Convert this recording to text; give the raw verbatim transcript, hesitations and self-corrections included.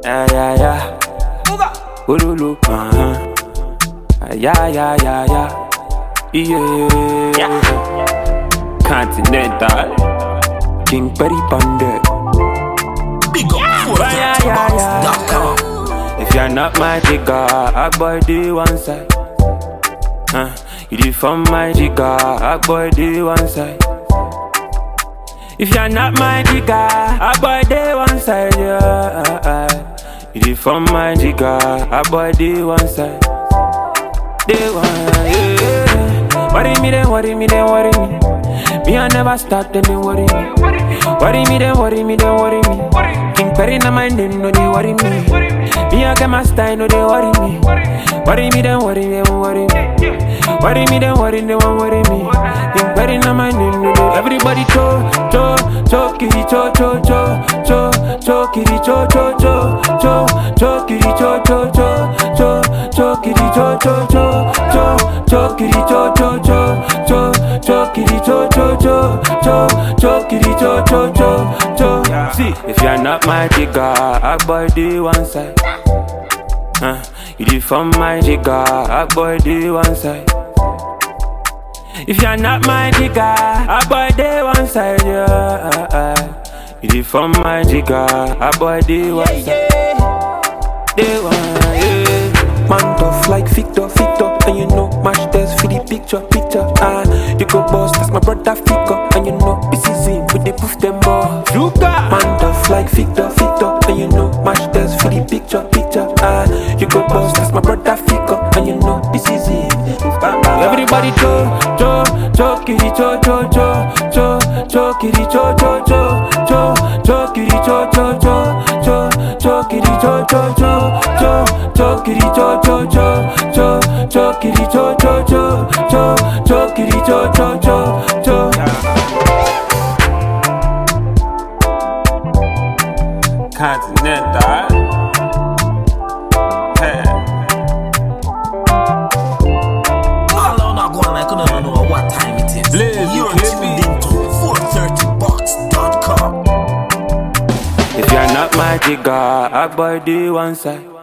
Yeah, yeah, yeah. Ululu, uh-huh. Yeah, yeah, yeah, yeah. Yeah. Continental. King Perry Ponder. Big up four thirty box dot com. If you're not my jigger, I boy the one side. Uh, you did from my jigger, I boy the one side. If you're not my jigger, I boy the one side, yeah. You did from my jigger, I boy the one side. The one, yeah. Worry me then, worry me then, worry me. Me I never stop, then they worry me. Worry me then, worry me then, worry me. King Perry na my name, no they worry me. Me I get my style, no they worry me. Worry me then, worry me, worry me. Worry me then, worry me, worry me. King Perry na my name, no they. Everybody cho, cho, cho, kiri cho, cho, cho, cho, cho, kiri cho, cho, cho, cho, cho, kiri cho, cho, cho, cho, cho, kiri cho, cho, cho, cho, cho, kiri cho, cho, cho, cho, cho, kiri cho, cho, cho, cho, cho, kiri cho, cho, cho, cho. See, if you're not my jigger, I boy the one side. Uh, you did from my jigger, I boy the one side. If you're not my jigger, I boy the one side, yeah. You did from my jigger, I boy the one side. The one, yeah. Man tough like Victor, Victor. And you know, mash test for the picture, picture. Ah, you go boss, that's my brother Fico. And you know, it's easy, but they proof them more. Man tough like Victor, Victor. And you know, mash test for the picture, picture. Ah, you go boss, that's my brother Fico. And you know, it's easy. Everybody cho, cho, cho, kiri cho, cho, cho, cho, cho, kiri cho, cho, cho, cho, cho, kiri cho, cho, cho, cho, cho, kiri cho, cho, cho, cho, cho, kiri cho, cho, cho, cho, cho, kiri cho, cho, cho, cho, cho, kiri cho, cho, cho, cho. Continental. Hey. Hello, not going like I don't know what time it is. Blaze, You're you tuned into four thirty box dot com. If you're not my jigger, I boy the one side.